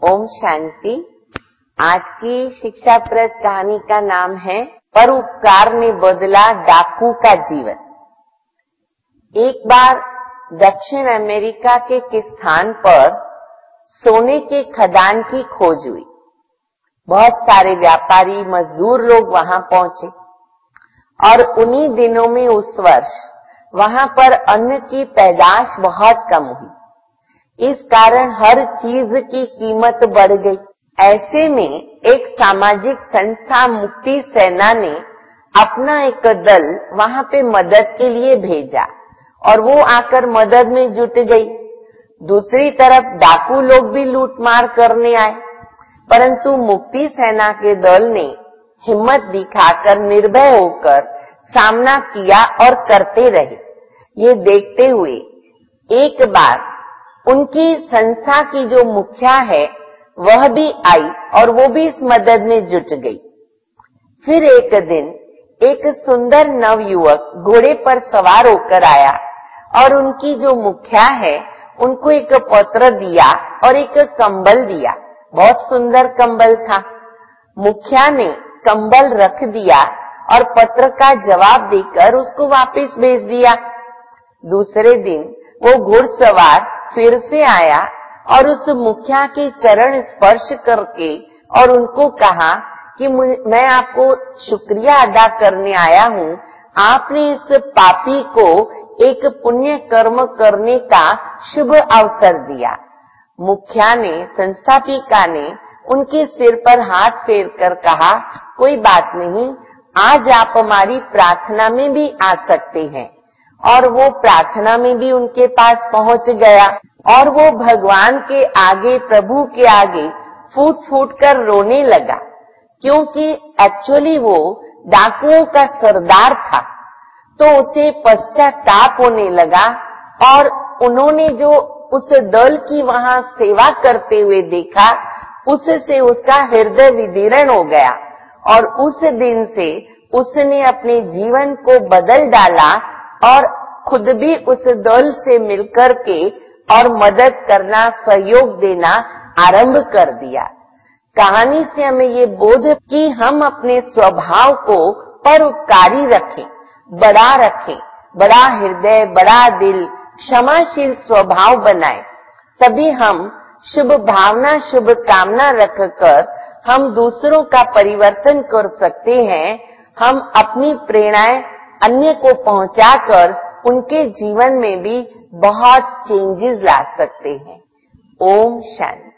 ओम शांति। आज की शिक्षाप्रद कहानी का नाम है परोपकार ने बदला डाकू का जीवन। एक बार दक्षिण अमेरिका के किस स्थान पर सोने के खदान की खोज हुई। बहुत सारे व्यापारी मजदूर लोग वहां पहुंचे और उन्हीं दिनों में उस वर्ष वहां पर अन्न की पैदाश बहुत कम हुई। इस कारण हर चीज की कीमत बढ़ गई। ऐसे में एक सामाजिक संस्था मुक्ति सेना ने अपना एक दल वहां पे मदद के लिए भेजा और वो आकर मदद में जुट गई। दूसरी तरफ डाकू लोग भी लूटमार करने आए, परंतु मुक्ति सेना के दल ने हिम्मत दिखाकर निर्भय होकर सामना किया और करते रहे। ये देखते हुए एक बार उनकी संस्था की जो मुखिया है वह भी आई और वो भी इस मदद में जुट गई। फिर एक दिन एक सुंदर नवयुवक घोड़े पर सवार होकर आया और उनकी जो मुखिया है उनको एक पत्र दिया और एक कंबल दिया। बहुत सुंदर कंबल था। मुखिया ने कंबल रख दिया और पत्र का जवाब देकर उसको वापस भेज दिया। दूसरे दिन वो घुड़सवार फिर से आया और उस मुखिया के चरण स्पर्श करके और उनको कहा कि मैं आपको शुक्रिया अदा करने आया हूँ, आपने इस पापी को एक पुण्य कर्म करने का शुभ अवसर दिया। मुखिया ने, संस्थापिका ने उनके सिर पर हाथ फेर कर कहा, कोई बात नहीं, आज आप हमारी प्रार्थना में भी आ सकते हैं। और वो प्रार्थना में भी उनके पास पहुंच गया और वो भगवान के आगे, प्रभु के आगे फूट फूट कर रोने लगा, क्योंकि एक्चुअली वो डाकुओं का सरदार था। तो उसे पश्चाताप होने लगा और उन्होंने जो उस दल की वहां सेवा करते हुए देखा, उससे उसका हृदय विदीर्ण हो गया और उस दिन से उसने अपने जीवन को बदल डाला और खुद भी उस दल से मिलकर के और मदद करना, सहयोग देना आरंभ कर दिया। कहानी से हमें ये बोध कि हम अपने स्वभाव को परोपकारी रखें, बड़ा हृदय, बड़ा दिल, क्षमाशील स्वभाव बनाएं। तभी हम शुभ भावना, शुभ कामना रखकर हम दूसरों का परिवर्तन कर सकते हैं। हम अपनी प्रेरणाएं अन्य को पहुंचाकर उनके जीवन में भी बहुत चेंजेस ला सकते हैं। ओम शांति।